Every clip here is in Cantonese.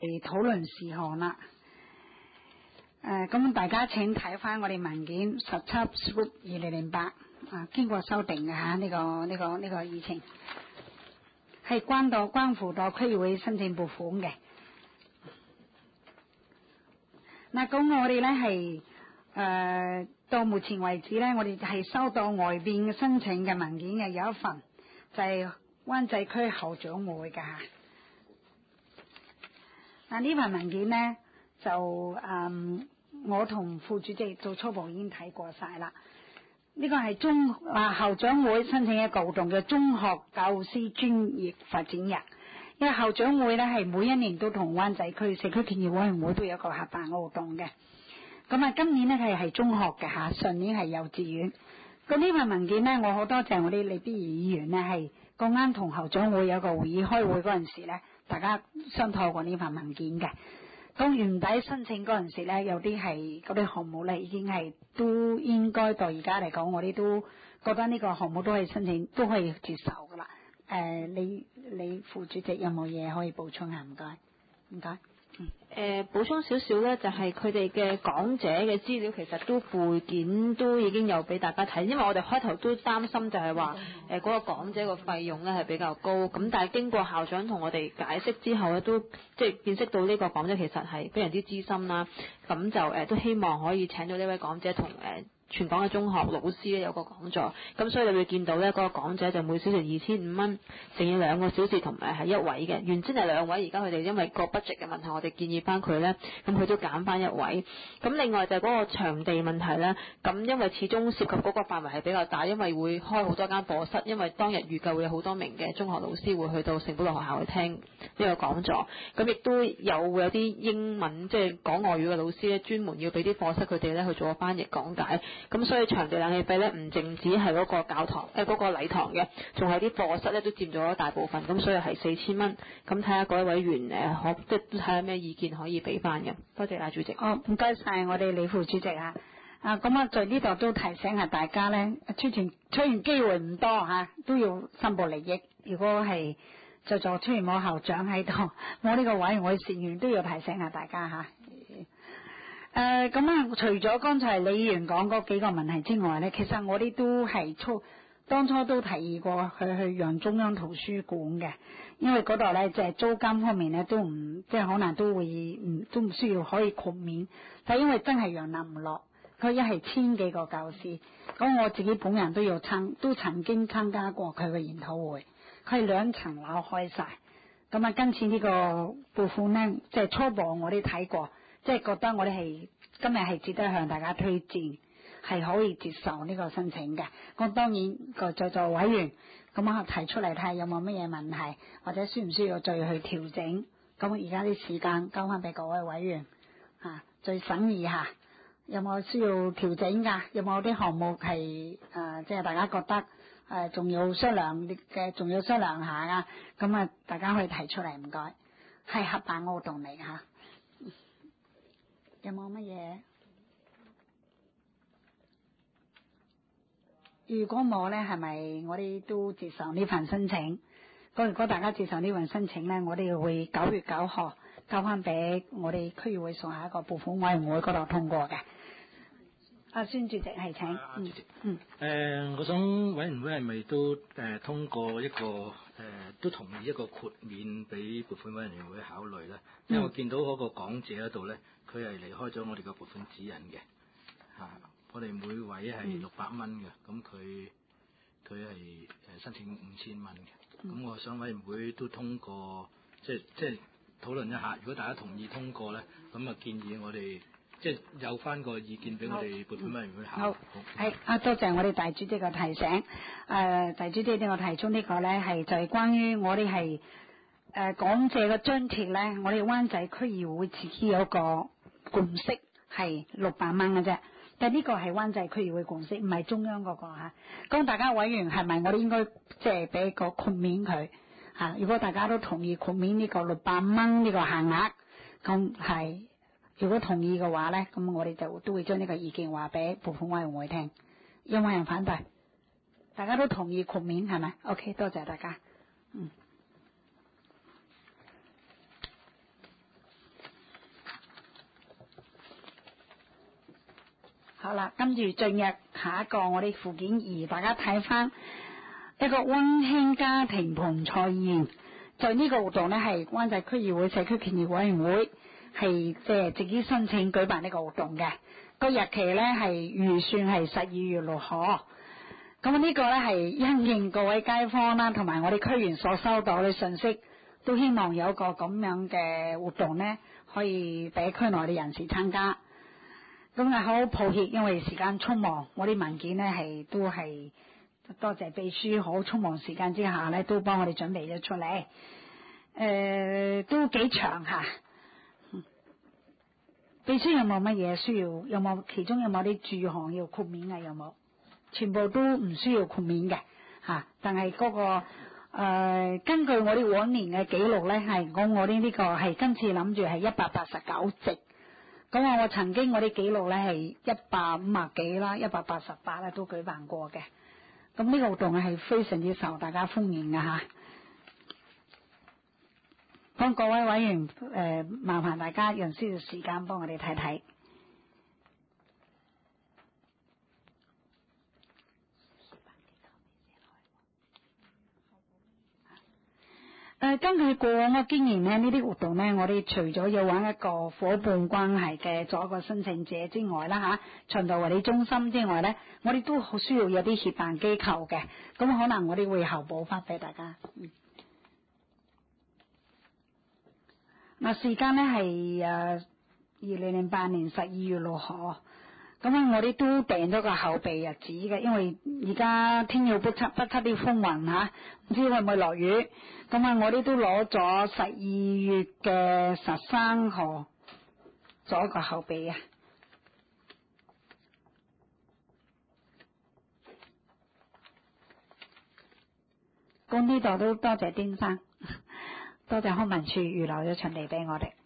討論事項啦。咁大家請睇翻我哋文件17/2008經過修訂嘅吓，呢個議程係關乎到區議會申請撥款嘅。嗱，咁我哋咧係到目前為止咧，我哋係收到外邊嘅申請嘅文件嘅有一份，就係灣仔區校長會嘅吓。嗱，呢份文件咧就我同副主席做初步已經睇過晒啦。呢個係校長會申請一個活動嘅中學教師專業發展日。因為校長會咧係每一年都同灣仔區社區建設委員會都有一個合辦嘅活動嘅。咁今年咧係中學嘅吓，上年係幼稚園。咁呢份文件咧，我好多謝我哋李必儀議員咧係咁啱同校長會有個會議開會嗰陣時咧，大家商討過呢份文件嘅。咁原底申請嗰陣時咧，有啲係嗰啲項目咧，已經係都應該到而家嚟講，我哋都覺得呢個項目都係申請都可以接受噶啦。你副主席有冇嘢可以補充下？唔該，唔該。 補充少少咧，就係佢哋嘅講者嘅資料，其實都附件都已經有俾大家睇。因為我哋開頭都擔心就係話，嗰個講者個費用咧係比較高。咁但係經過校長同我哋解釋之後咧，都即係見識到呢個講者其實係非常之資深啦。咁就都希望可以請到呢位講者同全港嘅中學老師咧有個講座，咁所以你會見到咧嗰個講者就每小時2500蚊，乘以2個小時同埋係一位嘅，原先係2位，而家佢哋因為個 budget 嘅問題，我哋建議翻佢咧，咁佢都減翻一位。咁另外就係嗰個場地問題咧，咁因為始終涉及嗰個範圍係比較大，因為會開好多間課室，因為當日預計會有好多名嘅中學老師會去到聖保羅學校去聽呢個講座，咁亦都會有啲英文即係講外語嘅老師咧，專門要俾啲課室佢哋咧去做個翻譯講解。咁所以場地冷氣費咧唔淨止係嗰個教堂嗰個禮堂嘅，仲係啲課室咧都佔咗大部分，咁所以係4000蚊。咁睇下各位委員即係睇下咩意見可以俾翻嘅。多謝主席。 唔該晒我哋李副主席啊。咁我在呢度都提醒下大家咧，出現機會唔多吓，都要申報利益。如果係出現冇校長喺度，我呢個委員會成員都要提醒下大家吓。除咗剛才李議員講嗰幾個問題之外咧，其實我哋都係當初都提議過去讓中央圖書館嘅，因為嗰度咧即係租金方面咧都唔即係可能都會都唔需要可以豁免，但係因為真係容納唔落，佢一係1000幾個教師，咁我自己本人都曾經參加過佢嘅研討會，佢係2層樓開晒，咁今次呢個撥款咧即係初步我哋睇過。即係覺得我哋係今日係值得向大家推薦，係可以接受呢個申請嘅。咁當然個在座委員咁提出嚟睇下有冇乜嘢問題，或者需唔需要再去調整。咁而家啲時間交翻俾各位委員再審議下，有冇需要調整㗎？有冇啲項目係即係大家覺得仲要商量嘅，仲要商量下㗎？咁大家可以提出嚟，唔該。係合辦活動嚟嚇。有冇乜嘢？如果冇咧，係咪我哋都接受呢份申請？如果大家接受呢份申請咧，我哋會9月9號交翻俾我哋區議會屬下一個撥款委員會嗰度通過嘅。孫主席係請。 我想委員會係咪都通過一個都同意一個豁免俾撥款委員會考慮咧？因為我見到嗰個講者嗰度咧，佢係離開咗我哋個撥款指引嘅我哋每位係600蚊嘅，咁佢係申請5000蚊嘅。咁我想委員會都通過，即係討論一下。如果大家同意通過咧，咁建議我哋。即係有翻個意見俾我哋撥款委員會考慮。 好，多謝我哋大主席嘅提醒。大主席呢我提出呢個咧係就係關於我哋係講者嘅津貼咧，我哋灣仔區議會自己有個共識係600蚊嘅啫。但呢個係灣仔區議會共識，唔係中央嗰個嚇。咁大家委員係咪我哋應該即係俾個豁免佢嚇？如果大家都同意豁免呢個600蚊呢個限額，咁係。如果同意嘅話咧，咁我哋就都會將呢個意見話俾撥款委員會聽。有冇人反對？大家都同意豁免係咪 ？OK， 多謝大家。 好啦，跟住進入下一個我哋附件2，大家睇翻一個溫馨家庭盆菜宴。就呢個活動呢，係灣仔區議會社區權益委員會係即係自己申請舉辦呢個活動嘅。個日期呢係預算係12月6號。咁呢個呢係因應各位街坊啦，同埋我哋區員所收到嘅信息，都希望有個咁樣嘅活動呢，可以俾區內嘅人士參加。咁啊，好抱歉，因為時間匆忙，我啲文件呢都係多謝秘書好匆忙時間之下呢，都幫我哋準備咗出嚟。都幾長下。秘書有冇乜嘢需要？有冇其中有冇啲住項要豁免啊？有冇？全部都唔需要豁免嘅嚇。但係嗰個根據我哋往年嘅記錄呢，係講我哋呢個係今次諗住係189席。咁我曾經我啲記錄呢係150幾啦，188啦都舉辦過嘅。咁呢個活動係非常之受大家歡迎嘅嚇。咁各位委員麻煩大家用少少時間幫我哋睇睇。根據過往嘅經驗呢，呢啲活動呢，我哋除咗要揾一個伙伴關係嘅做一個申請者之外啦循道衛理中心之外呢，我哋都好需要有啲協辦機構嘅。咁可能我哋會後補翻俾大家。時間呢係2008年12月6號。咁我哋都訂咗個後備日子嘅，因為而家天要不測啲風雲嚇，唔知會唔會落雨。咁我哋都攞咗12月嘅13號做一個後備啊。咁呢度都多謝丁生，多謝康文署預留咗場地俾我哋。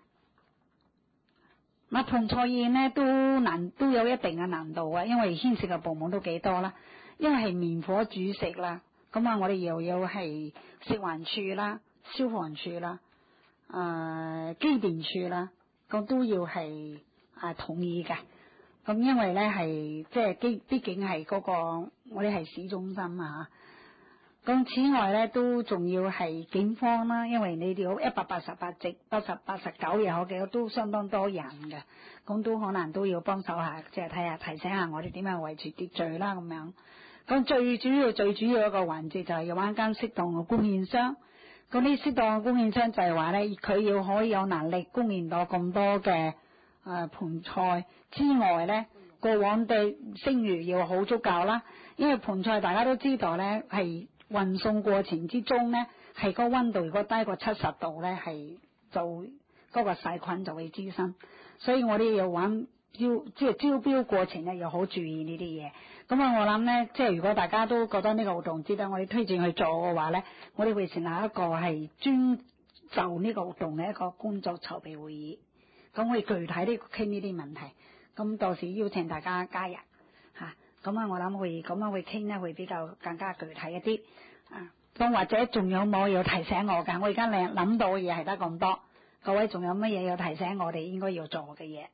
盆菜宴呢都有一定嘅難度啊，因為牽涉嘅部門都幾多啦，因為係明火煮食啦，咁我哋又有係食環署啦、消防處啦、機電處啦，咁都要係同意嘅。咁因為呢係即係畢竟係嗰個我哋係市中心啊。咁此外呢，都仲要係警方啦，因為你哋有188席89又好幾個都相當多人嘅，咁都可能都要幫手下，即係睇下提醒下我哋點樣維持秩序啦咁樣。咁最主要一個環節就係要揾間適當嘅供應商。咁呢適當嘅供應商就係話呢，佢要可以有能力供應到咁多嘅盆菜之外呢，過往嘅聲譽要好足夠啦，因為盆菜大家都知道呢係運送過程之中呢，係個溫度如果低過70度呢，係就嗰個細菌就會滋生，所以我哋要揾即係招標過程呢，要好注意呢啲嘢。咁我諗呢，即係如果大家都覺得呢個活動值得我哋推薦去做嘅話呢，我哋會成立一個係專就呢個活動嘅一個工作籌備會議，咁我哋具體啲傾呢啲問題，咁到時邀請大家加入嚇。咁我諗會咁樣會傾呢，會比較更加具體一啲。咁或者仲有冇要提醒我㗎？我而家諗到嘅嘢係得咁多，各位仲有乜嘢要提醒我哋應該要做嘅嘢？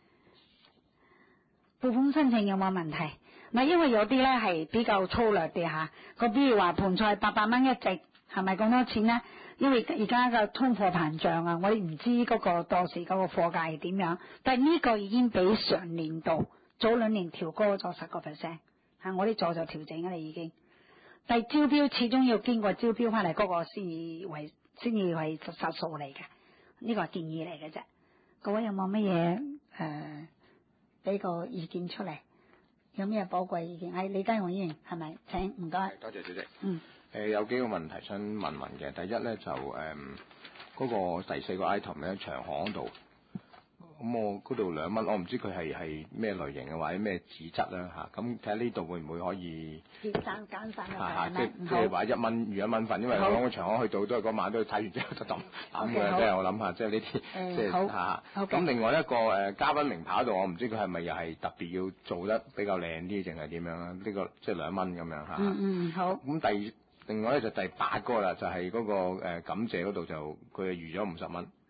撥款申請有冇問題？因為有啲呢係比較粗略啲嚇，比如話盆菜800蚊一席，係咪咁多錢呢？因為而家嘅通貨膨脹啊，我哋唔知嗰個到時嗰個貨價係點樣，但係呢個已經比上年度早2年調高咗10%，我哋做咗調整㗎啦已經。但係招標始終要經過招標翻嚟嗰個先至為實數嚟嘅，呢個係建議嚟嘅啫。各位有冇乜嘢俾個意見出嚟？有咩寶貴意見？李家雄議員係咪？請唔該。 多謝主席。有幾個問題想問嘅。第一咧就嗰個第4個 item 咧，長巷度。咁我嗰度2蚊，我唔知佢係咩類型嘅或者咩紙質啦嚇。咁睇下呢度會唔會可以簡單嘅即係話1蚊預1蚊份，因為我講個長巷去到都係嗰晚都睇完之後就抌嘅，即係我諗下，即係呢啲即係嚇。咁另外一個嘉賓名牌度，我唔知佢係咪又係特別要做得比較靚啲，定係點樣啊？呢個即係2蚊咁樣嚇。好。咁另外咧就第8個啦，就係嗰個感謝嗰度就佢係預咗50蚊。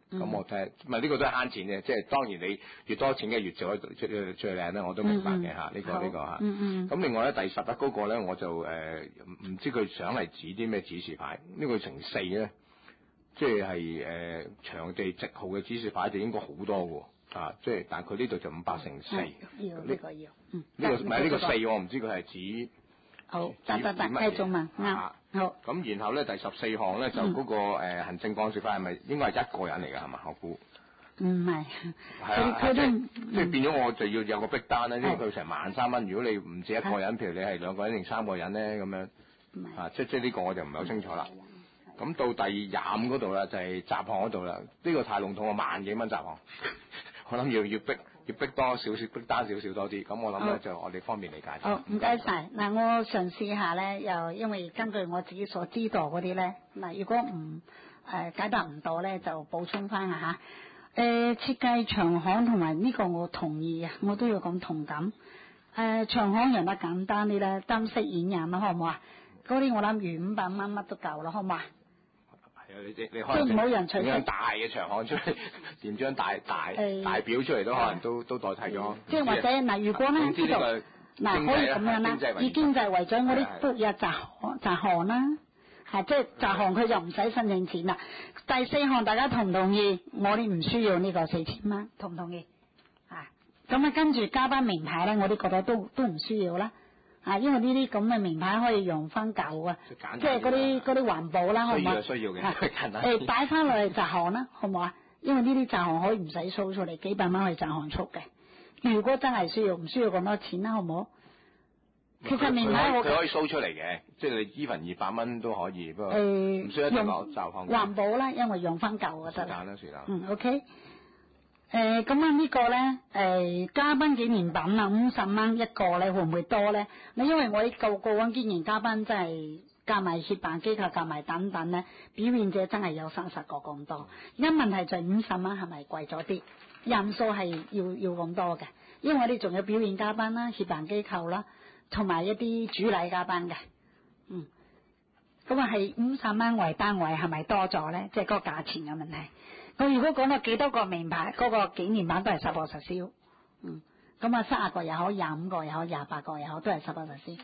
咁我睇，唔係呢個都係慳錢嘅，即係當然你越多錢嘅越做得最靚啦，我都明白嘅嚇，呢個嚇。咁另外咧第11嗰個咧，我就唔知佢想嚟指啲咩指示牌，呢個乘4咧，即係場地直號嘅指示牌就應該好多喎。即係但係佢呢度就500乘4， 要呢個要， 呢個唔係呢個4，我唔知佢係指好得繼續問啱好。 咁然後咧第14項咧就嗰個行政干涉法係咪應該係一個人嚟㗎係嘛？我估唔係， 佢都即係變咗我就要有個逼單咧，因為佢成13,000蚊，如果你唔止一個人，譬如你係2個人定3個人咧咁樣，即係呢個我就唔係好清楚啦。咁到第25嗰度啦，就係雜項嗰度啦，呢個太籠統啊，10,000幾蚊雜項。我諗要逼多少少，逼單少少多啲。咁我諗咧就我哋方便理解。 好，唔該晒。嗱，我嘗試下咧，又因為根據我自己所知道嗰啲咧，嗱，如果唔解答唔到咧，就補充翻下嚇。設計長項同埋呢個我同意啊，我都要講同感。長項用得簡單啲咧，單色演繹啦，好唔好啊？嗰啲我諗預500蚊乜都夠啦，好唔好啊？ 你即係冇人取張大嘅長項出嚟，連張大表出嚟都可能都代替咗。 即係或者嗱，如果咧呢度嗱可以咁樣啦，以經濟為準嗰啲都有雜項啦，即係雜項佢就唔使申請錢啦。第4項大家同唔同意？我哋唔需要呢個4000蚊，同唔同意？咁跟住加班名牌咧，我哋覺得都唔需要啦。因為呢啲咁嘅名牌可以用翻舊啊，即係嗰啲環保啦，好唔好？ 需要嘅。 擺翻落嚟雜項啦，好唔好啊？因為呢啲雜項可以唔使 show 出嚟，幾百蚊可以雜項出嘅。如果真係需要，唔需要咁多錢啦，好唔好？其實名牌佢可以 show 出嚟嘅，即係你even200蚊都可以，不過唔需要用雜項。 環保啦，因為用翻舊就得啦。 是但。 OK。咁啊呢個咧，嘉賓紀念品啊，50蚊一個咧，會唔會多咧？因為我啲過往經驗嘉賓真係夾埋協辦機構夾埋等等咧，表演者真係有30個咁多。而家問題就係50蚊係咪貴咗啲？人數係要咁多嘅，因為我哋仲有表演嘉賓啦、協辦機構啦，同埋一啲主禮嘉賓嘅。咁啊係50蚊為單位係咪多咗咧？即係嗰個價錢嘅問題。佢如果講到幾多個名牌，嗰個紀念版都係實報實銷。咁啊30個又好，25個又好，28個又好，都係實報實銷。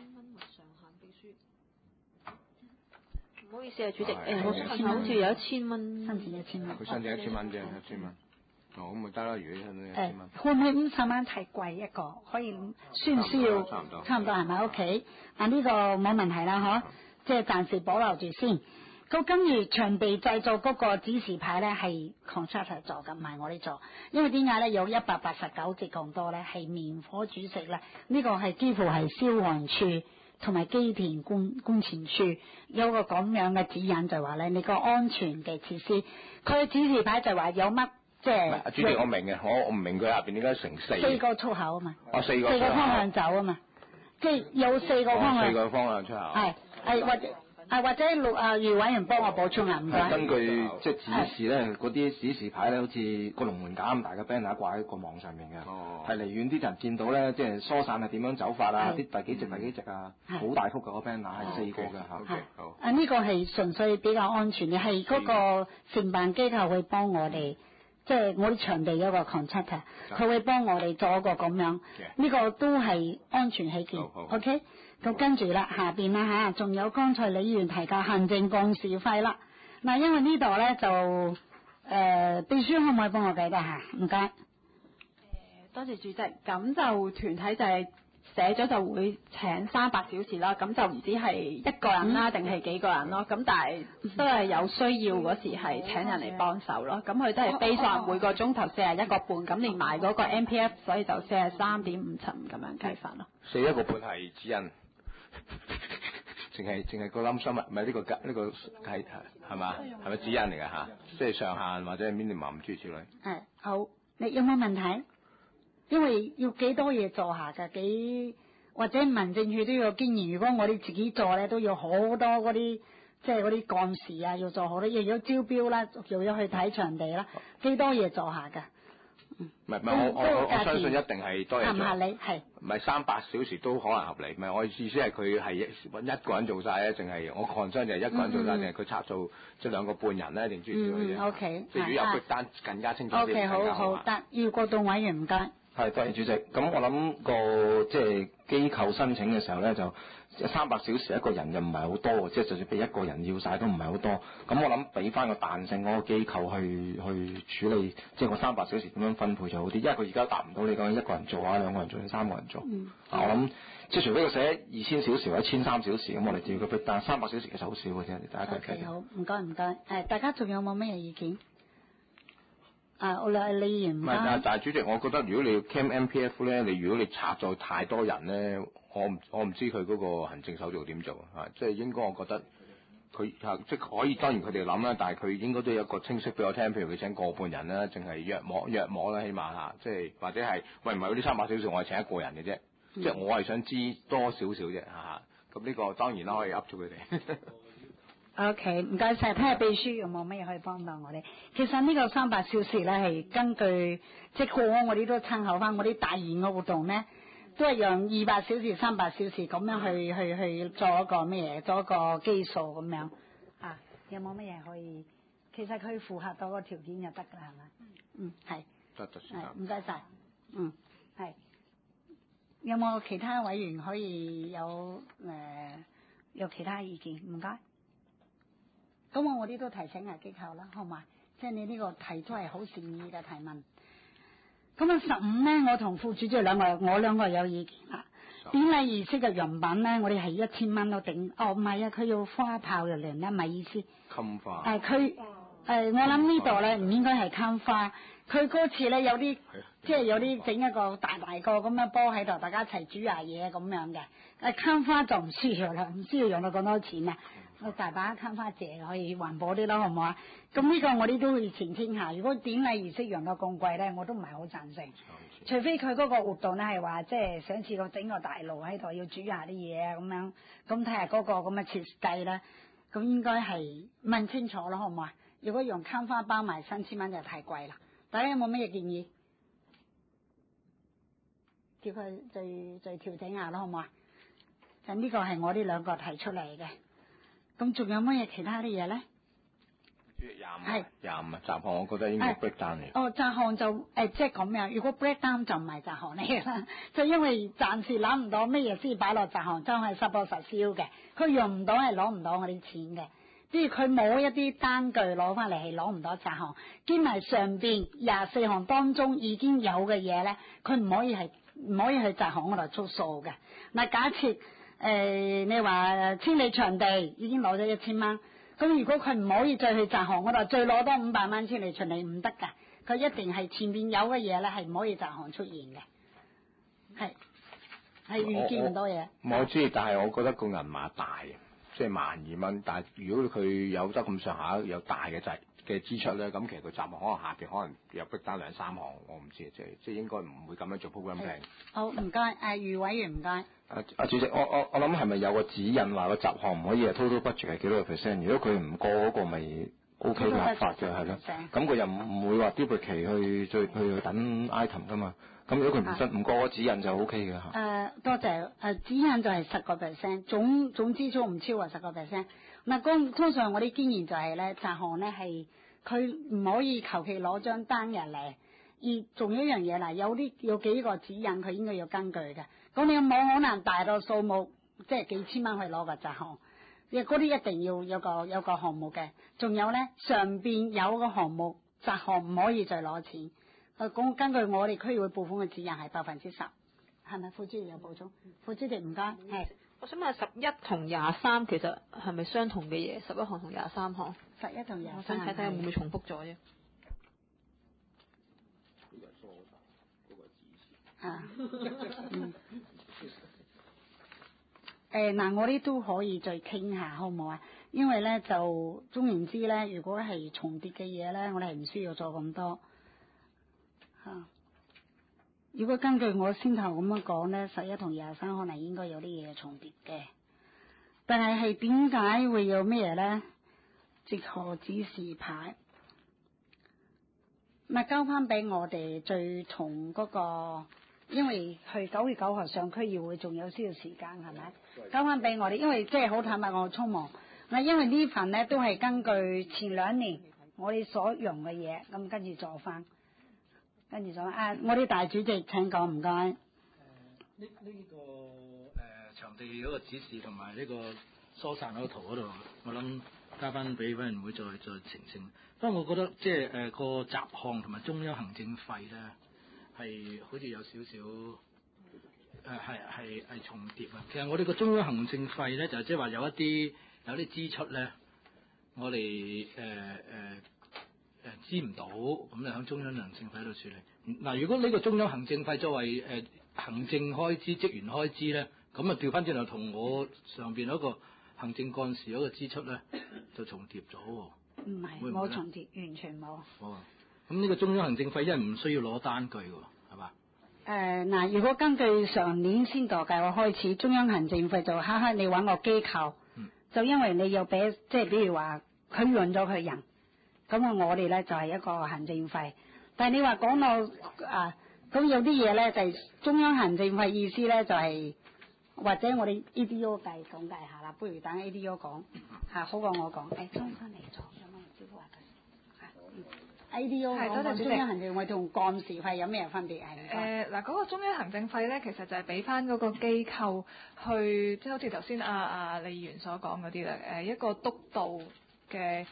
唔好意思啊，主席，我好似有1000蚊， 申請1000蚊。 佢申請1000蚊啫，1000蚊。咁咪得啦，如果申請1000蚊。 會唔會50蚊太貴一個？可以需唔需要？差唔多係咪？OK。呢個冇問題啦，即係暫時保留住先。咁跟住場地製作嗰個指示牌咧係 contractor 做嘅，唔係我哋做。因為點解咧？有189隻咁多咧，係棉火煮食咧。呢個係幾乎係消防處同埋機電工程處有個咁樣嘅指引，就話咧你個安全嘅設施。佢指示牌就話有乜即係。 主席我明嘅，我唔明佢下邊點解成4 個出口啊嘛。 4個方向走啊嘛，即係有4個方向。 4個方向出口。 係或者余委員幫我補充啊，唔該。 根據即係指示咧，嗰啲指示牌咧，好似個龍門架咁大嘅 banner 掛喺個網上面嘅，係離遠啲人見到咧，即係疏散係點樣走法啊，啲第幾隻啊，好大幅嘅個 banner 係4個嘅嚇。 好。呢個係純粹比較安全嘅，係嗰個承辦機構會幫我哋，即係我啲場地有個 contractor，佢會幫我哋做一個咁樣，呢個都係安全起見。OK。咁跟住啦，下邊啦仲有剛才李議員提嘅行政幹事費啦。嗱，因為呢度咧就秘書可唔可以幫我計得下？唔該。 多謝主席。咁就團體就係寫咗就會請300小時啦。咁就唔知係一個人啦，定係幾個人咯。咁但係都係有需要嗰時係請人嚟幫手咯。咁佢都係base on每個鐘頭41個半，咁連埋嗰個 MPF， 所以就43.57咁樣計法咯。 41個半係指引。淨係個冧心啊，唔係呢個係嘛？係咪指引嚟㗎嚇？即係上限或者係 minimum 諸如此類。 好，你有冇問題？因為要幾多嘢做下㗎，或者民政處都要有經驗。如果我哋自己做咧，都要好多嗰啲即係嗰啲幹事啊，要做好多嘢，要招標啦，又要去睇場地啦，幾多嘢做下㗎。 唔係我相信一定係多人做。 合理係。 唔係300小時都可能合理，唔係我意思係佢係揾一個人做晒咧，淨係我concern就係一個人做晒，定係佢拆做即係2個半人咧，定諸如此類嘅。 OK。 即係如果有逼單更加清楚啲。 OK， 好得，要過渡委員唔該。 係，多謝主席。咁我諗個即係機構申請嘅時候咧，就300小時一個人又唔係好多，即係就算俾一個人要晒都唔係好多。咁我諗俾翻個彈性嗰個機構去處理，即係個300小時點樣分配就好啲。因為佢而家答唔到你講一個人做啊，2個人做定3個人做。我諗即係除非佢寫2000小時或者1300小時，咁我哋照佢逼單。300小時其實好少嘅啫，大家計計。 OK， 好，唔該。大家仲有冇咩意見？我李議員唔該。 但係主席，我覺得如果你要 Cam MPF 咧，如果你拆咗太多人咧，我唔知佢嗰個行政手續點做啊？即係應該我覺得佢即係可以，當然佢哋諗啦，但係佢應該都有一個清晰俾我聽，譬如佢請個半人啦，淨係約摸啦，起碼即係或者係喂唔係嗰啲300小時，我係請一個人嘅啫，即係我係想知多少少啫嚇。咁呢個當然啦，可以 up 咗佢哋。 OK， 唔該晒。睇下秘書有冇咩可以幫到我哋。其實呢個300小時咧係根據即係過往我哋都參考翻我啲大型嘅活動咧，都係用200小時、300小時咁樣去做一個咩嘢，做一個基數咁樣。有冇乜嘢可以？其實佢符合到個條件就得㗎啦，係咪？係。得唔該晒。係。有冇其他委員可以有其他意見？唔該。咁我啲都提醒下機構啦，好嘛？即係你呢個提都係好善意嘅提問。咁15咧，我同副主席我兩個有意見啦。典禮儀式嘅用品咧，我哋係1000蚊都頂。唔係啊，佢要花炮嘅量咧，唔係意思。襟花。我諗呢度咧唔應該係襟花。佢嗰次咧有啲即係有啲整一個大個咁樣煲喺度，大家一齊煮下嘢咁樣嘅。襟花就唔需要啦，唔需要用到咁多錢啊。大把襟花借可以環保啲咯，好唔好啊？咁呢個我哋都會澄清下。如果典禮儀式用到咁貴咧，我都唔係好贊成。除非佢嗰個活動咧係話即係想似個整個大爐喺度要煮下啲嘢啊咁樣，咁睇下嗰個咁嘅設計咧，咁應該係問清楚咯，好唔好啊？如果用襟花包埋3000蚊就太貴啦。大家有冇咩建議？叫佢再調整下咯，好唔好啊？就呢個係我呢兩個提出嚟嘅。咁仲有乜嘢其他啲嘢咧？25啊，雜項我覺得應該 break down 嚟。雜項就即係咁樣。如果 break down 就唔係雜項嚟嘅啦，就因為暫時諗唔到咩嘢先擺落雜項，真係實報實銷嘅。佢用唔到係攞唔到我啲錢嘅。譬如佢冇一啲單據攞翻嚟係攞唔到雜項，兼埋上邊24項當中已經有嘅嘢咧，佢唔可以去雜項嗰度出數嘅。嗱，假設。你話清理場地已經攞咗1000蚊，咁如果佢唔可以再去雜項嗰度再攞多500蚊清理場地唔得㗎，佢一定係前面有嘅嘢咧係唔可以雜項出現嘅，係預見唔到嘢。我知，但係我覺得個銀碼大，即係12000蚊，但係如果佢有得咁上下有大嘅嘅支出咧，咁其實佢雜項可能下邊可能有逼單2-3項，我唔知，即係應該唔會咁樣做 program plan。好，唔該，余委員唔該。主席，我諗係咪有個指引話個雜項唔可以係 total budget 係幾多個 percent？ 如果佢唔過嗰個咪 OK 立法嘅係咯，咁佢又唔會話標撥期去等 item 噶嘛。咁如果佢唔過個指引就 OK 嘅嚇。多謝。指引就係10%，總支出唔超過10%。嗱，通常我啲經驗就係咧，雜項咧係佢唔可以求其攞張單入嚟。而仲有一樣嘢啦，有幾個指引佢應該要根據嘅。咁你冇可能大到數目，即係幾千蚊去攞個雜項，嗰啲一定要有個項目嘅。仲有咧，上邊有個項目雜項唔可以再攞錢。咁根據我哋區議會撥款嘅指引係10%，係咪？副主席有補充？副主席唔該。係。 我想問11同23其實係咪相同嘅嘢？11項同23項。11同23。我想睇睇會唔會重複咗啫。 我哋都可以再傾下，好唔好啊？因為咧就總言之咧，如果係重疊嘅嘢咧，我哋係唔需要做咁多。如果根據我先頭咁樣講咧，11同23可能應該有啲嘢重疊嘅，但係點解會有咩咧？直河指示牌。 咪交翻俾我哋最同嗰個，因為去9月9號上區議會仲有少少時間係咪？交翻俾我哋，因為即係好坦白，我匆忙。因為呢份咧都係根據前2年我哋所用嘅嘢，咁跟住做翻，我哋大主席請講，唔該。 呢個場地嗰個指示同埋呢個疏散嗰個圖嗰度，我諗加翻俾委員會再澄清。不過我覺得即係個雜項同埋中央行政費咧係好似有少少係重疊啊。其實我哋個中央行政費咧就係即係話有啲支出咧，我哋知唔到，咁就喺中央行政費度處理。嗱，如果呢個中央行政費作為行政開支、職員開支咧，咁啊調翻轉頭同我上邊嗰個行政幹事嗰個支出咧就重疊咗喎。 唔係，冇重疊，完全冇。 哦，咁呢個中央行政費因為唔需要攞單據喎，係嘛？ 嗱，如果根據上年先導計劃開始，中央行政費就你揾個機構。就因為你要俾，即係比如話佢用咗佢人，咁我哋咧就係一個行政費。但係你話講到咁有啲嘢咧就係中央行政費意思咧就係，或者我哋 ADO 講解下啦，不如等 ADO 講嚇好過我講。中翻嚟坐咁啊，招呼下佢。ADO 講講中央行政費同幹事費有咩分別係？ 嗰個中央行政費咧，其實就係俾翻嗰個機構去，即係好似頭先李議員所講嗰啲啦，一個督導嘅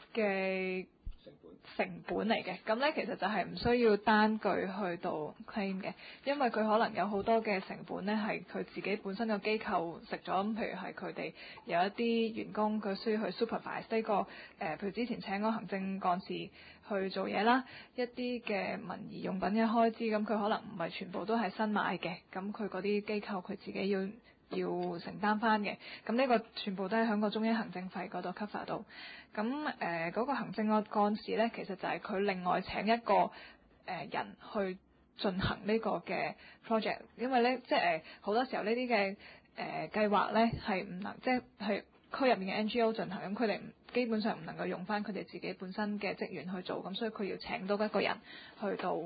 成本嚟嘅。咁咧其實就係唔需要單據去到 claim 嘅，因為佢可能有好多嘅成本咧係佢自己本身個機構食咗，咁譬如係佢哋有一啲員工佢需要去 supervise 呢個譬如之前請個行政幹事去做嘢啦，一啲嘅民儀用品嘅開支，咁佢可能唔係全部都係新買嘅，咁佢嗰啲機構佢自己要承擔翻嘅，咁呢個全部都係喺個中央行政費嗰度 cover 到。咁嗰個行政幹事咧，其實就係佢另外請一個人去進行呢個嘅 project， 因為咧即係好多時候呢啲嘅計劃咧係唔能即係區入面嘅 NGO 進行，咁佢哋基本上唔能夠用翻佢哋自己本身嘅職員去做，咁所以佢要請多一個人去到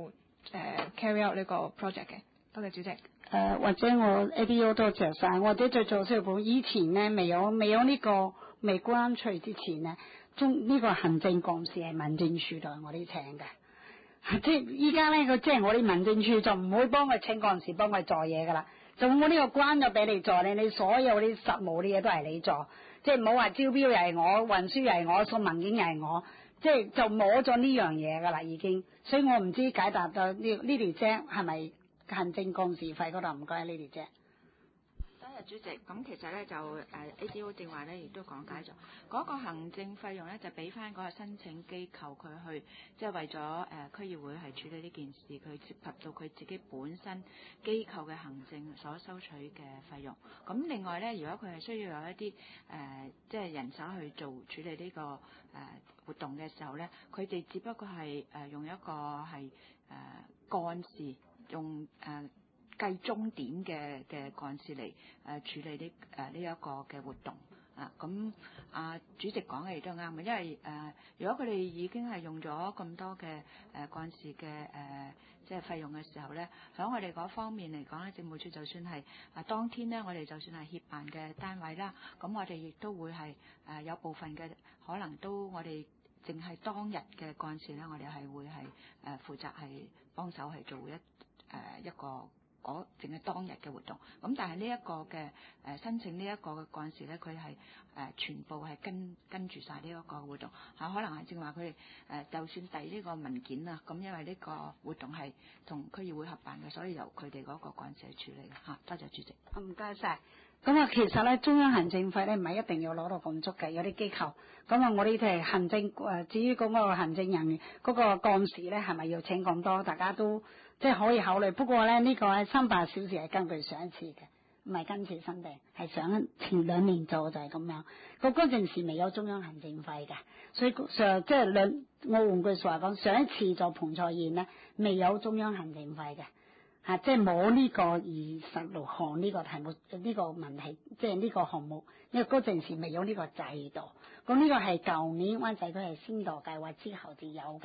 carry out 呢個 project 嘅。多謝主席。 或者我 ADO 多謝晒，或者再做少少以前咧未有呢個未關除之前咧，呢個行政幹事係民政處代我哋請嘅。即係依家咧，即係我哋民政處就唔會幫佢請幹事幫佢做嘢噶啦，就我呢個關咗俾你做咧，你所有啲實務啲嘢都係你做，即係冇話招標又係我，運輸又係我，送文件又係我，即係就冇咗呢樣嘢噶啦已經。所以我唔知解答到呢條啫係咪行政幹事費嗰度？唔該呢條啫。 多謝主席。咁其實咧就ADO 正話咧亦都講解咗嗰個行政費用咧，就俾翻嗰個申請機構佢去，即係為咗區議會係處理呢件事，佢涉及到佢自己本身機構嘅行政所收取嘅費用。咁另外咧，如果佢係需要有一啲即係人手去處理呢個活動嘅時候咧，佢哋只不過係用一個係幹事用計鐘點嘅幹事嚟處理呢一個嘅活動啊。咁主席講嘅亦都啱嘅，因為如果佢哋已經係用咗咁多嘅幹事嘅即係費用嘅時候咧，喺我哋嗰方面嚟講咧，政務處就算係當天咧，我哋就算係協辦嘅單位啦，咁我哋亦都會係有部分嘅可能都我哋淨係當日嘅幹事咧，我哋係會係負責係幫手係做一個淨係當日嘅活動。咁但係呢一個嘅申請呢一個嘅幹事咧，佢係全部係跟住晒呢一個活動可能係正話佢哋就算遞呢個文件啊，咁因為呢個活動係同區議會合辦嘅，所以由佢哋嗰個幹事去處理多謝主席。 唔該晒。咁其實咧中央行政費咧唔係一定要攞到咁足嘅，有啲機構咁我哋係行政至於嗰個行政人員嗰個幹事咧係咪要請咁多，大家都即係可以考慮。不過咧呢個300小時係根據上一次嘅，唔係今次新訂，係上前2年做就係咁樣。嗰陣時未有中央行政費嘅，所以即係我換句說話講，上一次做盤菜宴咧未有中央行政費嘅。即係冇呢個26項呢個題目呢個問題，即係呢個項目，因為嗰陣時未有呢個制度。咁呢個係舊年灣仔區係先導計劃之後至有嘅。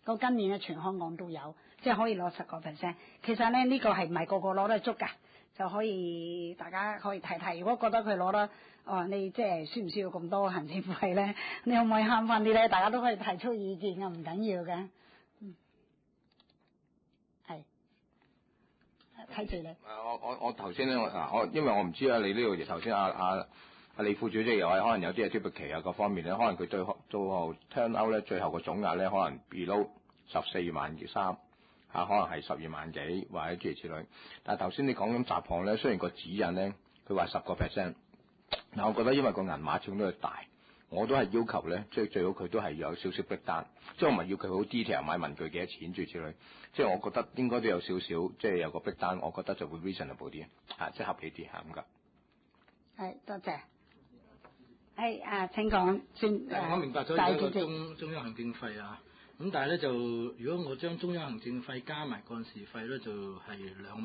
今年咧全香港都有，即係可以攞10%。其實咧呢個係唔係個個攞得足㗎，就可以大家可以睇睇。如果覺得佢攞得，你即係需唔需要咁多行政費咧？你可唔可以慳翻啲咧？大家都可以提出意見㗎，唔緊要嘅。係睇住你。 我頭先咧，因為我唔知啊，你呢度頭先阿李副主席又係可能有啲係脫期啊各方面咧，可能佢最後 turn out 咧，最後個總額咧可能 below 14萬3，可能係12萬幾或者諸如此類。但係頭先你講緊雜項咧，雖然個指引咧佢話10%，嗱我覺得因為個銀碼始終都係大，我都係要求咧，即係最好佢都係有少少 breakdown，即係我唔係要佢好 detail 買文具幾多錢諸如此類，即係我覺得應該都有少少，即係有個 breakdown，我覺得就會 reasonable 啲，即係合理啲嚇咁㗎。 係，多謝。係請講先。 我明白咗而家個中央行政費啊，咁但係咧就如果我將中央行政費加埋幹事費咧，就係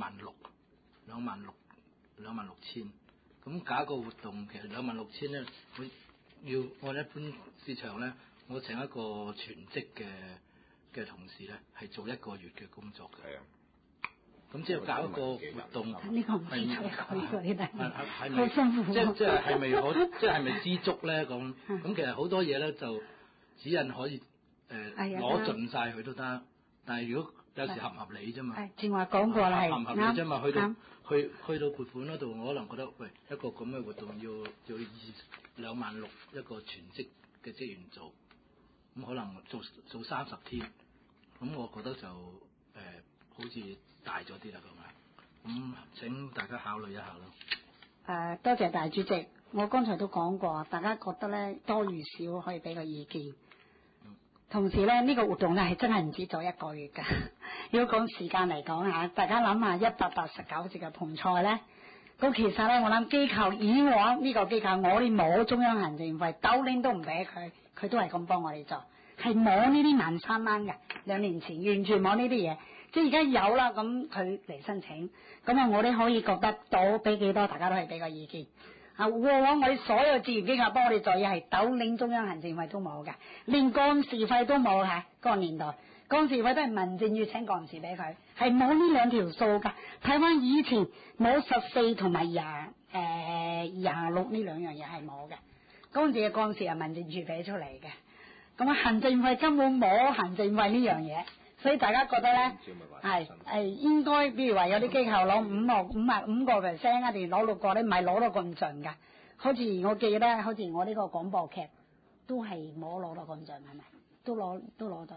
26000。咁搞一個活動其實26000咧，要按一般市場咧，我請一個全職嘅同事咧，係做1個月嘅工作嘅。係啊。咁即係搞一個活動， 呢個唔係一個呢啲係咪好辛苦？係咪係咪知足咧？咁其實好多嘢咧就指引可以攞盡晒佢都得，但係如果有時合唔合理啫嘛。 正話講過啦，係合唔合理啫嘛？去到撥款嗰度，我可能覺得喂一個咁嘅活動要26000一個全職嘅職員做，咁可能做30天，咁我覺得就好似大咗啲啦咁請大家考慮一下咯。 多謝大主席，我剛才都講過，大家覺得咧多與少可以俾個意見。同時咧呢個活動咧係真係唔止做1個月㗎。如果講時間嚟講嚇，大家諗下189節嘅盆菜咧，咁其實咧我諗機構以往呢個機構我哋冇中央行政費，兜拎都唔俾佢都係咁幫我哋做，係冇呢啲萬三蚊嘅。2年前完全冇呢啲嘢。即係而家有啦，咁佢嚟申請，咁我哋可以覺得到俾幾多，大家都係俾個意見。過往我哋所有志願機構幫我哋做嘢係斗領中央行政費都冇嘅，連幹事費都冇嚇，嗰個年代幹事費都係民政要請幹事俾佢，係冇呢兩條數㗎。睇翻以前冇14同埋26呢兩樣嘢係冇嘅，嗰陣時嘅幹事係民政處俾出嚟嘅，咁行政費根本冇行政費呢樣嘢。所以大家覺得咧係應該，比如話有啲機構攞5%啊，定攞6個咧，唔係攞到咁盡㗎。好似我記得，好似我呢個廣播劇都係冇攞到咁盡，係咪？都攞到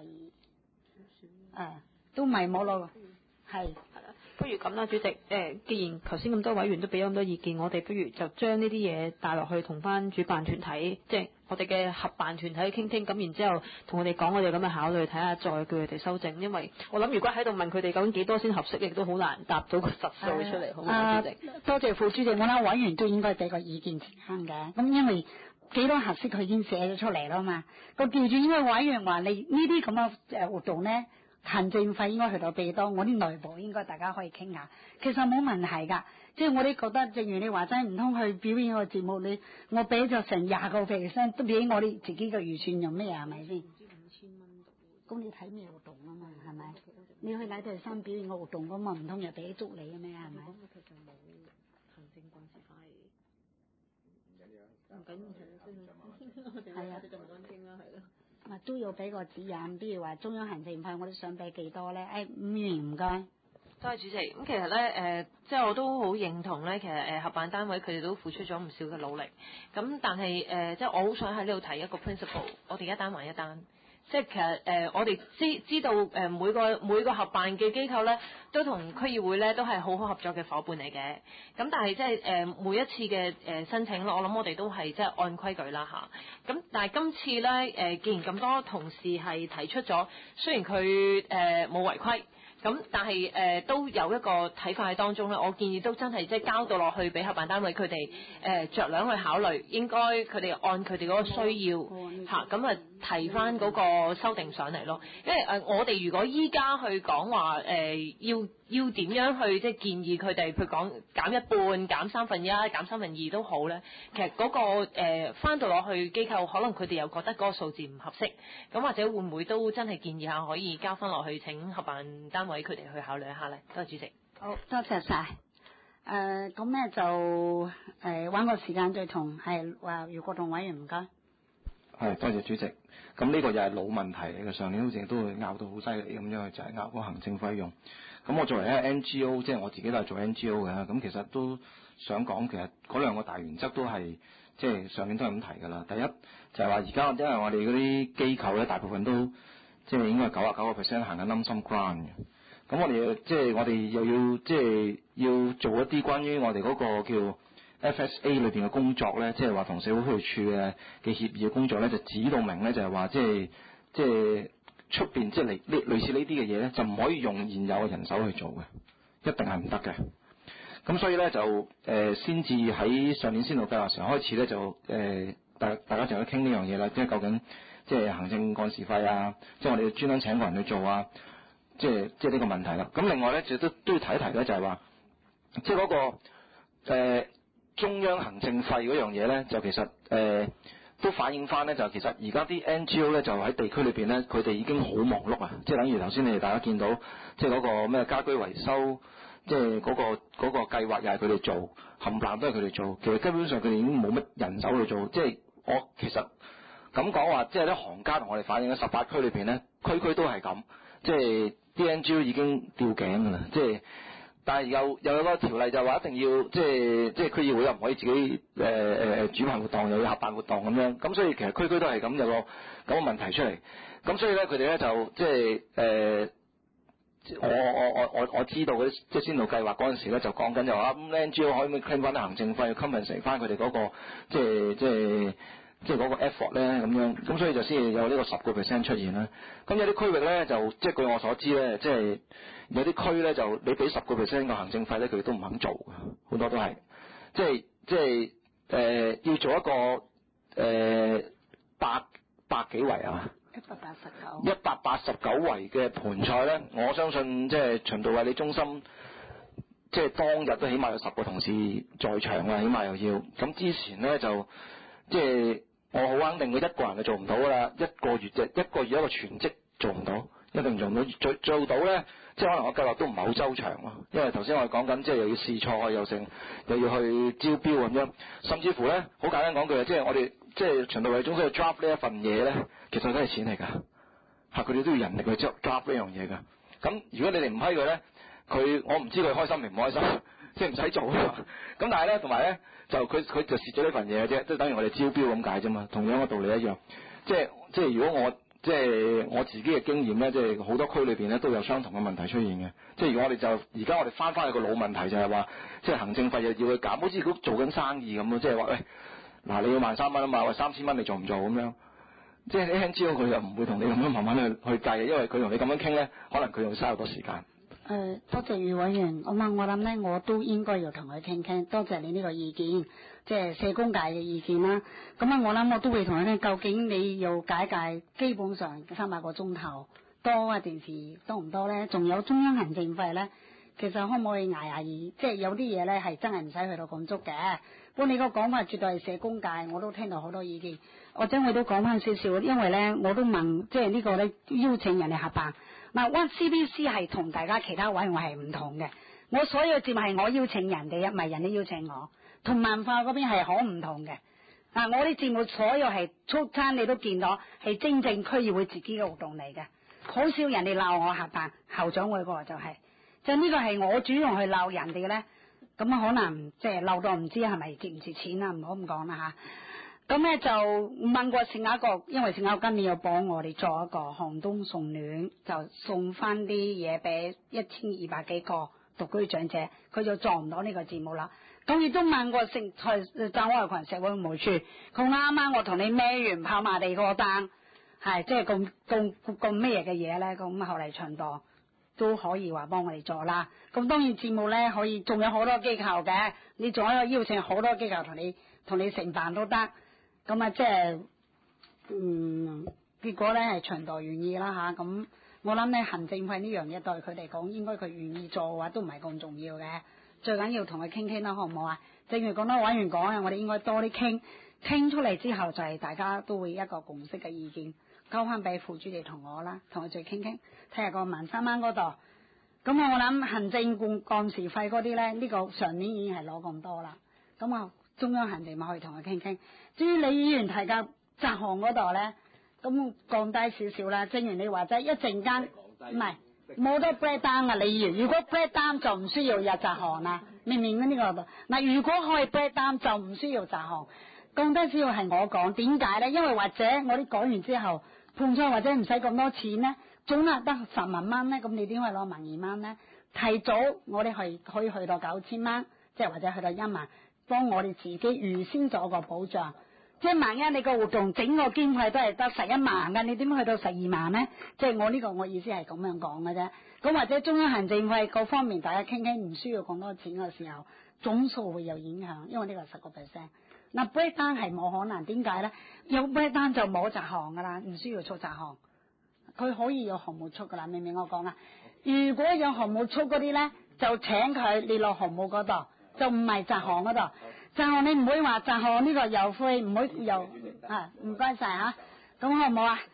都唔係冇攞，係。 不如咁啦，主席，既然頭先咁多委員都俾咗咁多意見，我哋不如就將呢啲嘢帶落去同翻主辦團體，即係我哋嘅合辦團體傾傾，咁然之後同佢哋講我哋咁嘅考慮，睇下再叫佢哋修正。因為我諗如果喺度問佢哋究竟幾多先合適，亦都好難答到個實數出嚟，好唔好，主席？ 多謝副主席，我諗委員都應該俾個意見先嘅。咁因為幾多合適佢已經寫咗出嚟啦嘛。個調轉應該委員話你呢啲咁嘅活動咧，行政費應該去到幾多？我啲內部應該大家可以傾下，其實冇問題㗎。即係我哋覺得，正如你話齋，唔通去表演個節目，我俾咗成20%都俾我哋自己嘅預算用咩啊？係咪先？咁你睇咩活動啊嘛？係咪？你去禮頓山表演個活動咁嘛，唔通又俾足你嘅咩？係咪？ 其實冇行政幹事費，唔緊要係啊，就唔講傾啦，係咯。 都要俾個指引，比如話中央行政費，我哋想俾幾多咧？伍員唔該。 多謝主席。咁其實咧，即係我都好認同咧，其實合辦單位佢哋都付出咗唔少嘅努力。咁但係即係我好想喺呢度提一個 principle， 我哋一單還一單。即係其實我哋知道每個合辦嘅機構咧，都同區議會咧都係好好合作嘅伙伴嚟嘅。咁但係即係每一次嘅申請咯，我諗我哋都係即係按規矩啦嚇。咁但係今次咧既然咁多同事係提出咗，雖然佢冇違規。咁但係都有一個睇法喺當中咧，我建議都真係即係交到落去俾合辦單位佢哋酌量去考慮，應該佢哋按佢哋嗰個需要嚇咁啊提翻嗰個修訂上嚟咯。因為我哋如果依家去講話要點樣去即係建議佢哋，譬如講減一半、減1/3、減2/3都好咧，其實嗰個翻到落去機構，可能佢哋又覺得嗰個數字唔合適，咁或者會唔會都真係建議下可以交翻落去請合辦單位佢哋去考慮一下咧？多謝主席。 好，多謝晒。咁咧就揾個時間再同余國棟委員唔該。 係，多謝主席。咁呢個又係老問題嚟嘅，上年好似都會拗到好犀利咁樣，就係拗個行政費用。咁我作為一個 NGO，即係我自己都係做 NGO 嘅，咁其實都想講，其實嗰兩個大原則都係即係上年都係咁提㗎啦。第一就係話而家因為我哋嗰啲機構咧，大部分都即係應該係99% 行緊 lump sum grant 嘅。咁我哋即係我哋又要即係要做一啲關於我哋嗰個叫FSA 裏邊嘅工作咧，即係話同社會福利署嘅協議嘅工作咧，就指到明咧，就係話即係出邊即係類似呢啲嘅嘢咧，就唔可以用現有嘅人手去做嘅，一定係唔得嘅。咁所以咧就先至喺上年先導計劃時開始咧就大家就去傾呢樣嘢啦，即係究竟即係行政幹事費啊，即係我哋專登請個人去做啊，即係呢個問題啦。咁另外咧就都要提一提咧，就係話即係嗰個中央行政費嗰樣嘢咧，就其實都反映翻咧，就其實而家啲 NGO 咧就喺地區裏邊咧，佢哋已經好忙碌啊！即係等於頭先你哋大家見到，即係嗰個咩家居維修，即係嗰個計劃又係佢哋做，冚唪唥都係佢哋做。其實根本上佢哋已經冇乜人手去做。即係我其實咁講話，即係啲行家同我哋反映喺18區裏邊咧，區區都係咁，即係啲 NGO 已經吊頸㗎啦，即係。但係又有個條例就話一定要即係區議會又唔可以自己主辦活動，又要合辦活動咁樣，咁所以其實區區都係咁有個咁嘅問題出嚟，咁所以咧佢哋咧就即係我知道嗰啲即係先導計劃嗰陣時咧就講緊就話咁 NGO 可唔可以 claim 翻啲行政費 compensate 翻佢哋嗰個即係嗰個 effort 咧咁樣，咁所以就先至有呢個10% 出現啦。咁有啲區域咧就即係據我所知咧，即係有啲區咧就你俾10% 嘅行政費咧，佢哋都唔肯做嘅，好多都係即係要做一個百幾圍啊，189圍嘅盤菜咧，我相信即係循道衛理中心即係當日都起碼有10個同事在場啊，起碼又要咁之前咧就即係。我好肯定佢一個人就做唔到㗎啦，一個月一個全職做唔到，一定做唔到。做到咧，即係可能我計劃都唔係好周詳咯。因為頭先我哋講緊，即係又要試菜，又要去招標咁樣，甚至乎咧，好簡單講句，即係我哋即係循道衛理中心去 draft 呢一份嘢咧，其實都係錢嚟㗎，佢哋都要人力去 draft 呢樣嘢㗎。咁如果你哋唔批佢咧，我唔知佢開心定唔開心。即係唔使做啊嘛，咁但係咧，同埋咧就佢就蝕咗呢份嘢嘅啫，即係等於我哋招標咁解啫嘛，同樣嘅道理一樣。即係如果我自己嘅經驗咧，即係好多區裏邊咧都有相同嘅問題出現嘅。即係如果我哋就而家我哋翻去個老問題就係話，即係行政費又要去減，好似如果做緊生意咁咯，即係話喂嗱你要13,000蚊啊嘛，喂3000蚊你做唔做咁樣？即係你 NGO 佢又唔會同你咁樣慢慢去計，因為佢同你咁樣傾咧，可能佢又嘥好多時間。 多謝余委員，我諗咧，我都應該要同佢傾傾。多謝你呢個意見，即係社工界嘅意見啦。咁啊，我諗我都會同佢傾，究竟你要解基本上300個鐘頭多啊，電視多唔多咧？仲有中央行政費咧，其實可唔可以捱即係有啲嘢咧係真係唔使去到咁足嘅。不過你個講法絕對係社工界，我都聽到好多意見。或者我都講翻少少，因為咧我都問，即係呢個咧邀請人哋合辦。嗱，CBC 係同大家其他委員會係唔同嘅。我所有節目係我邀請人哋，唔係人哋邀請我。同文化嗰邊係好唔同嘅。我啲節目所有係出餐，你都見到係真正區議會自己嘅活動嚟嘅，好少人哋鬧我合辦校長會嗰個就係、就呢個係我主動去鬧人哋嘅咧。咁可能即係鬧到唔知係咪值唔值錢啊？唔好咁講啦嚇。咁咧就問過聖雅各，因為聖雅各今年又幫我哋做一個寒冬送暖，就送翻啲嘢俾1200幾個獨居長者，佢就做唔到呢個節目啦。咁亦都問過讚安群社會服務處，佢啱啱我同你孭完跑馬地嗰個單，係即係咁咩嘅嘢咧？咁後嚟循道都可以話幫我哋做啦。咁當然節目咧可以，仲有好多機構嘅，你仲可以邀請好多機構同你承辦都得。咁啊，即係結果咧係循道願意啦嚇，咁我諗咧行政費呢樣嘢對佢嚟講，應該佢願意做嘅話都唔係咁重要嘅，最緊要同佢傾傾啦，好唔好啊？正如講多委員講啊，我哋應該多啲傾出嚟之後就係大家都會一個共識嘅意見，交翻俾副主席同我啦，同佢再傾傾，睇下個13蚊嗰度。咁我諗行政幹事費嗰啲咧，呢個上年已經係攞咁多啦，咁啊中央行政咪可以同佢傾傾。至於李議員提嘅雜項嗰度咧，咁降低少少啦。正如你話齋，一陣間唔係冇得 break down 啊，李議員。如果 break down 就唔需要入雜項啦，明唔明啊？呢個度嗱，如果可以 break down 就唔需要雜項。降低主要係我講，點解咧？因為或者我啲講完之後判錯，或者唔使咁多錢咧，總係得10萬蚊咧，咁你點可以攞12蚊咧？提早我哋可以去到9000蚊，即係或者去到1萬，幫我哋自己預先做個保障。即係萬一你個活動整個經費都係得11萬嘅，你點去到12萬咧？即係我意思係咁樣講嘅啫。咁或者中央行政費各方面大家傾傾，唔需要咁多錢嘅時候，總數會有影響，因為呢個10%。嗱 break down 係冇可能，點解咧？有 break down 就冇雜項噶啦，唔需要出雜項。佢可以有項目出噶啦，明唔明我講啊？如果有項目出嗰啲咧，就請佢列落項目嗰度，就唔係雜項嗰度。雜項你唔會話雜項呢個又灰，唔會又啊，唔該晒嚇。咁好唔好啊？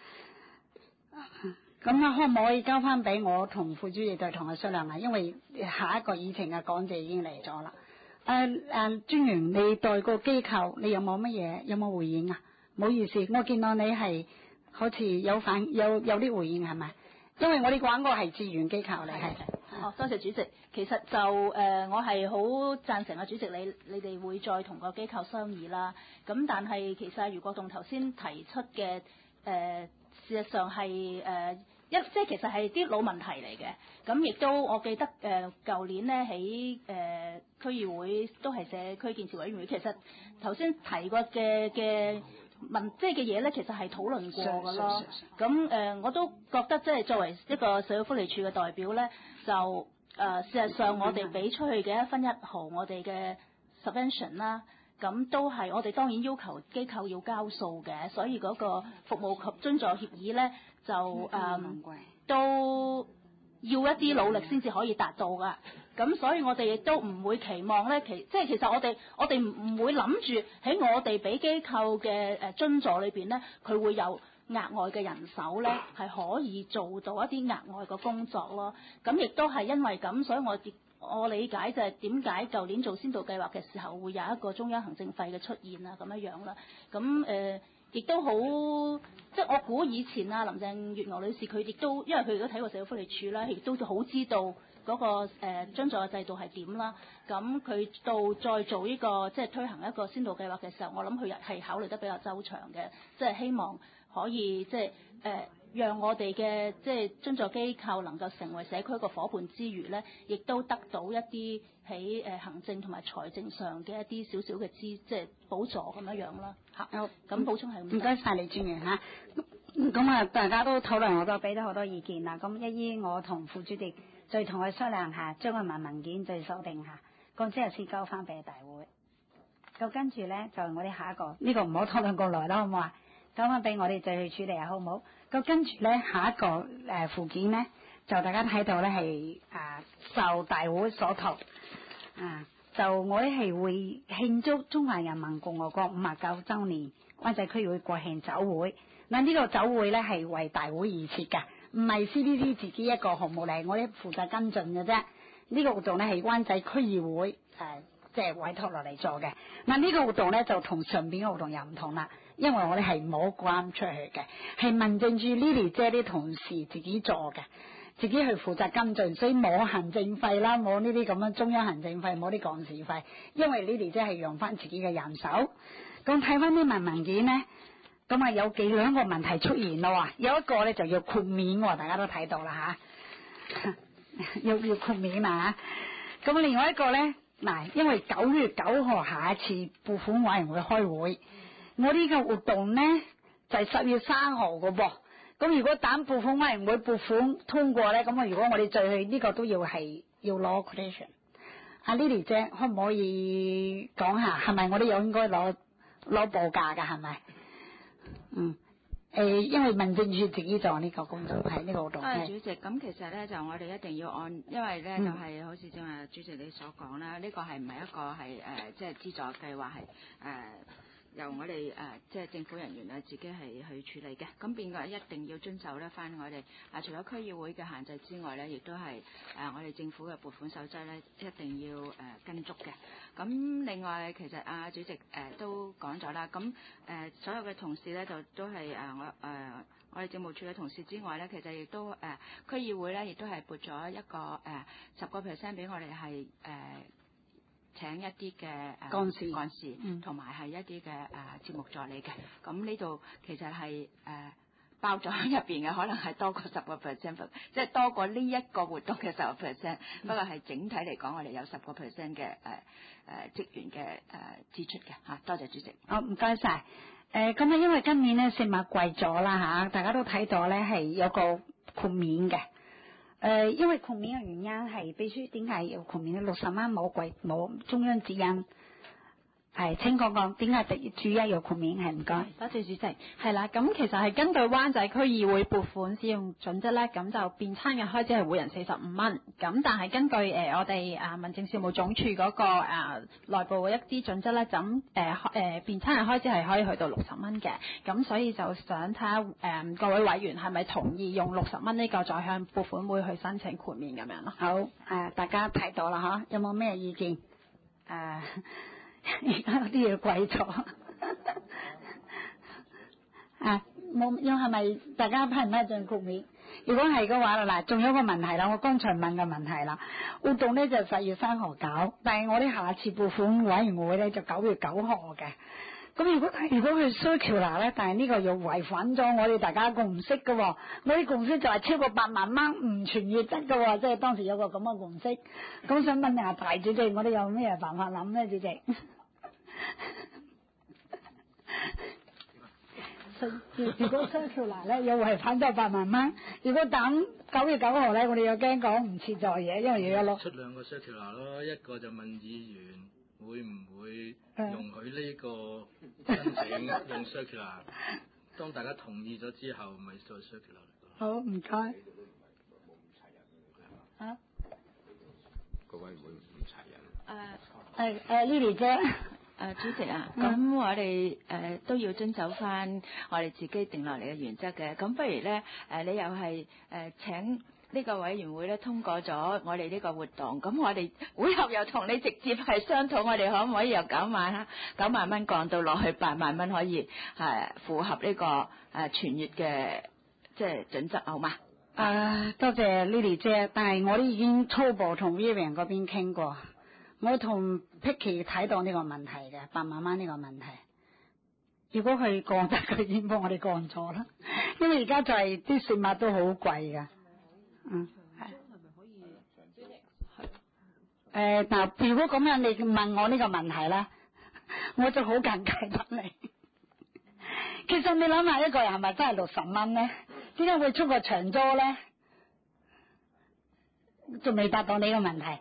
咁可唔可以交翻俾我同副主席再同佢商量啊？因為下一個議程嘅講者已經嚟咗啦。專員，你對個機構你有冇乜嘢？有冇回應啊？唔好意思，我見到你係好似有啲回應係咪？因為我哋講過係志願機構嚟係。 哦，多謝主席。其實就我係好贊成啊，主席你哋會再同個機構商議啦。咁但係其實余國棟頭先提出嘅事實上係即係其實係啲老問題嚟嘅。咁亦都我記得舊年咧喺區議會都係社區建設委員會，其實頭先提過嘅即係嘅嘢咧，其實係討論過㗎咯。咁我都覺得即係作為一個社會福利署嘅代表咧，就事實上我哋俾出去嘅1分1毫我哋嘅 subvention 啦，咁都係我哋當然要求機構要交數嘅，所以嗰個服務及津助協議咧就都要一啲努力先至可以達到㗎。咁所以我哋亦都唔會期望咧，其實我哋唔會諗住喺我哋俾機構嘅津助裏邊咧，佢會有額外嘅人手咧，係可以做到一啲額外嘅工作咯。咁亦都係因為咁，所以我理解就係點解舊年做先導計劃嘅時候會有一個中央行政費嘅出現啊咁樣啦。咁亦都好，即係我估以前啊林鄭月娥女士佢亦都，因為佢都睇過社會福利署啦，亦都好知道嗰個津助嘅制度係點啦。咁佢到再做呢個即係推行一個先導計劃嘅時候，我諗佢係考慮得比較周詳嘅，即係希望可以即係讓我哋嘅即係津助機構能夠成為社區一個夥伴之餘咧，亦都得到一啲喺行政同埋財政上嘅一啲少少嘅即係補助咁樣啦嚇。咁補充係唔該晒李專員嚇。咁啊，大家都討論，我都俾咗好多意見啦。咁一我同副主席再同佢商量下，將個文件再修訂下，咁之後先交翻俾大會。咁跟住咧就我哋下一個呢個唔好討論咁耐啦，好唔好啊？交翻俾我哋再去處理啊，好唔好？咁跟住咧下一個附件咧，就大家睇到咧係受大會所託就我哋係會慶祝中華人民共和國59週年灣仔區議會國慶酒會。嗱呢個酒會咧係為大會而設嘅，唔係 CDC 自己一個項目嚟，我哋負責跟進嘅啫。呢個活動咧係灣仔區議會即係委託落嚟做嘅。嗱呢個活動咧就同上邊嘅活動又唔同啦，因為我哋係冇關出去嘅，係民政處 Lily 姐啲同事自己做嘅，自己去負責跟進，所以冇行政費啦，冇呢啲咁樣中央行政費，冇啲幹事費，因為 Lily 姐係用翻自己嘅人手。咁睇翻啲文件咧，咁啊有兩個問題出現咯，有一個咧就要豁免喎，大家都睇到啦嚇，要豁免啊。咁另外一個咧，嗱，因為9月9號下一次撥款委員會開會，我呢個活動咧就係10月3號嘅噃。咁如果等撥款委員會撥款通過咧，咁如果我哋再去呢個都要攞 quotation。阿 Lily 姐可唔可以講下係咪我哋又應該攞報價㗎係咪？ 因為民政處自己做呢個工作，係呢個活動。 主席，咁其實咧就我哋一定要按，因為咧就係好似正話主席你所講啦，呢個係唔係一個係即係資助計劃係由我哋即係政府人員自己係去處理嘅，咁變個一定要遵守咧翻我哋除咗區議會嘅限制之外咧，亦都係我哋政府嘅撥款守則咧一定要跟足嘅。咁另外其實主席都講咗啦，咁所有嘅同事咧就都係我哋政務處嘅同事之外咧，其實亦都區議會咧亦都係撥咗一個10% 俾我哋係請一啲嘅幹事，同埋係一啲嘅節目助理嘅。咁呢度其實係包咗入邊嘅，可能係多過10%，即係多過呢一個活動嘅10%。不過係整體嚟講，我哋有10% 嘅職員嘅支出嘅嚇。多謝主席。 好，唔該晒。咁因為今年咧食物貴咗啦嚇，大家都睇到咧係有個豁免嘅。因為豁免嘅原因係秘書點解要豁免咧？60蚊冇中央指引。係，請講講點解主一要豁免？係唔該。 多謝主席。係啦，咁其實係根據灣仔區議會撥款使用準則咧，咁就便餐嘅開支係每人45蚊。咁但係根據我哋民政事務總署嗰個內部嘅一啲準則咧，咁便餐嘅開支係可以去到60蚊嘅。咁所以就想睇下各位委員係咪同意用60蚊呢個再向撥款會去申請豁免咁樣咯。 好，大家睇到啦嚇，有冇咩意見？而家啲嘢貴咗，冇，因為係咪大家批唔批准豁免？如果係嘅話嗱，仲有一個問題啦，我剛才問嘅問題啦，活動咧就10月3號搞，但係我哋下次撥款委員會咧就9月9號嘅。咁如果去 circular 咧，但係呢個又違反咗我哋大家共識嘅喎，我啲共識就係超過8萬蚊唔傳閱得嘅喎，即係當時有個咁嘅共識。咁想問下大主席，我哋有咩辦法諗咧，主席？如果 circular 咧又違反咗8萬蚊，如果等9月9號咧，我哋又驚講唔切在嘢，因為要有出兩個 circular 咯，一個就問議員會唔會容許呢個申請用 circular，當大家同意咗之後，咪再 circular。 好，唔該。 個委員會唔齊人。 Lily 姐。 主席咁我哋都要遵守翻我哋自己定落嚟嘅原則嘅。咁不如咧你又係請呢個委員會咧通過咗我哋呢個活動，咁我哋會後又同你直接係商討，我哋可唔可以由9萬蚊降到落去8萬蚊，可以符合呢個全月嘅即係準則，好嗎？ 多謝 Lily 姐，但係我都已經初步同 Vivian 嗰邊傾過。我同 Picky 睇到呢個問題嘅8萬蚊呢個問題，如果佢降得，佢已經幫我哋降咗啦。因為而家就係啲食物都好貴㗎。嗱，如果咁樣你問我呢個問題咧，我就好尷尬得你。其實你諗下，一個人係咪真係60蚊咧？點解會出個長租咧？仲未答到你個問題。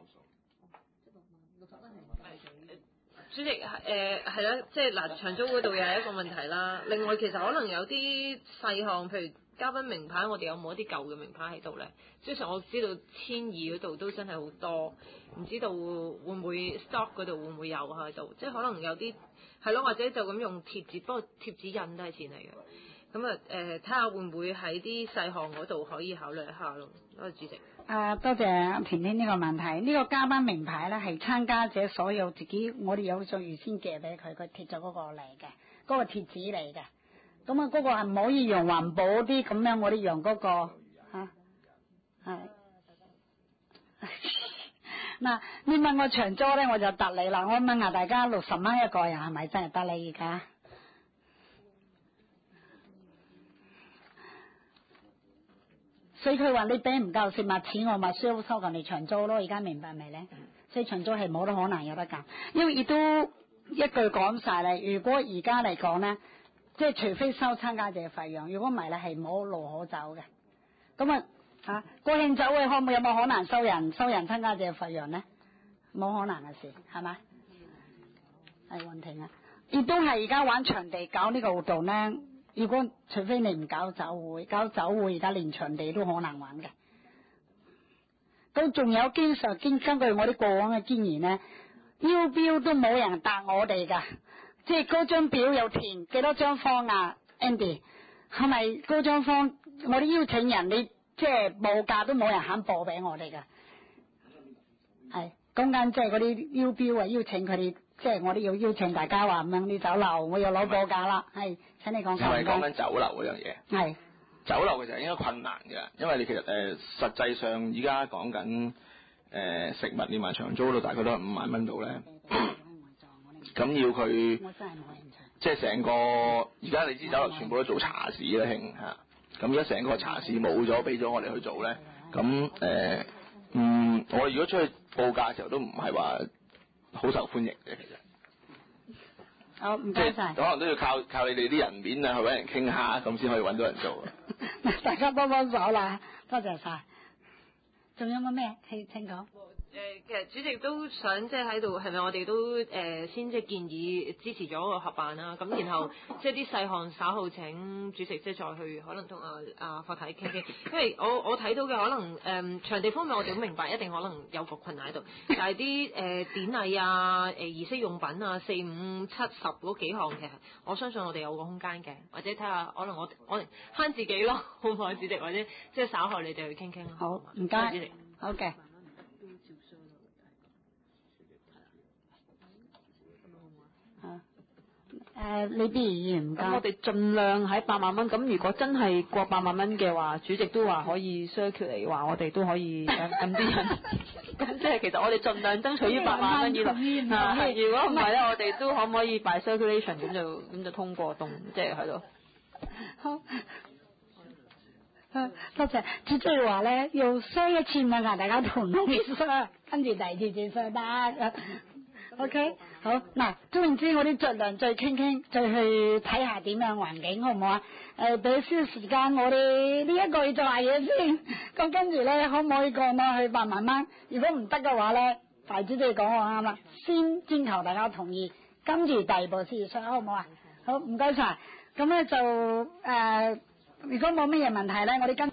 主席係啦，即係嗱長租嗰度又係一個問題啦。另外其實可能有啲細項，譬如嘉賓名牌，我哋有冇一啲舊嘅名牌喺度咧？雖然我知道1,200嗰度都真係好多，唔知道會唔會 stock 嗰度會唔會有喺度？即係可能有啲係咯，或者就咁用貼紙，不過貼紙印都係錢嚟嘅。咁睇下會唔會喺啲細項嗰度可以考慮一下咯。多謝主席。 多謝田天呢個問題。呢個嘉賓名牌咧係參加者所有自己，我哋有咗預先寄俾佢，佢貼咗嗰個嚟嘅，嗰個貼紙嚟嘅。咁嗰個係唔可以用環保啲咁樣，我哋用嗰個係。嗱，你問我長租咧，我就答你啦。我問下大家60蚊一個人係咪真係得你而家？所以佢話你俾唔夠食物錢，我咪收人哋長租咯。而家明白未咧？所以長租係冇得可能有得減，因為亦都一句講晒啦。如果而家嚟講咧，即係除非收參加者費用，如果唔係咧係冇路可走嘅。咁國慶酒會有冇可能收人參加者費用咧？冇可能嘅事，係咪？係雲婷啊！亦都係而家玩場地搞呢個活動咧， 如果除非你唔搞酒會而家連場地都好難玩嘅。咁仲有根據我啲過往嘅經驗咧，邀標都冇人答我哋㗎，即係嗰張表又填幾多張方啊 ，Andy 係咪嗰張方？我啲邀請人你即係報價都冇人肯報俾我哋㗎，係講緊即係嗰啲邀標啊，邀請佢哋。即係我哋要邀請大家話咁樣啲酒樓，我又攞報價啦，係請你講。 係咪講緊酒樓嗰樣嘢？ 係酒樓其實應該困難嘅，因為你其實實際上而家講緊食物連埋長租到大概都係5萬蚊度咧。咁要佢即係成個而家你知酒樓全部都做茶市啦，興嚇。咁而家成個茶市冇咗，俾咗我哋去做咧。咁我如果出去報價嘅時候都唔係話好受歡迎嘅，其實。 好，唔該晒。 可能都要靠你哋啲人面啊，去揾人傾下，咁先可以揾到人做。 大家幫幫手啦，多謝晒。仲有冇咩？請講。 其實主席都想即係喺度，係咪我哋都先即係建議支持咗個合辦啦？咁然後即係啲細項稍後請主席即係再去可能同阿霍太傾傾，因為我睇到嘅可能場地方面我哋都明白一定可能有個困難喺度，但係啲典禮啊、儀式用品啊、4、5、7、10嗰幾項其實我相信我哋有個空間嘅，或者睇下可能我哋慳自己咯，好唔好主席？或者即係稍後你哋去傾傾咯。 好，唔該，主席。好嘅。你啲議員唔該。 咁我哋盡量喺8萬蚊。咁如果真係過8萬蚊嘅話，主席都話可以 circulate 話我哋都可以咁啲人。咁即係其實我哋盡量爭取於8萬蚊以內。如果唔係咧，我哋都可唔可以 by circulation 咁就通過即係喺度。 好。多謝。主席話咧，要商一次問下大家同唔同意商，跟住第二次先商得。OK， 好嗱，總言之，我哋盡量再傾傾，再去睇下點樣環境，好唔好啊？俾少時間我哋呢一個月做下嘢先，咁跟住咧，可唔可以降到去8萬蚊？如果唔得嘅話咧，大主席講我啱啦，先徵求大家同意，跟住第二步先商，好唔好啊？好，唔該晒。咁咧就如果冇乜嘢問題咧，我哋跟。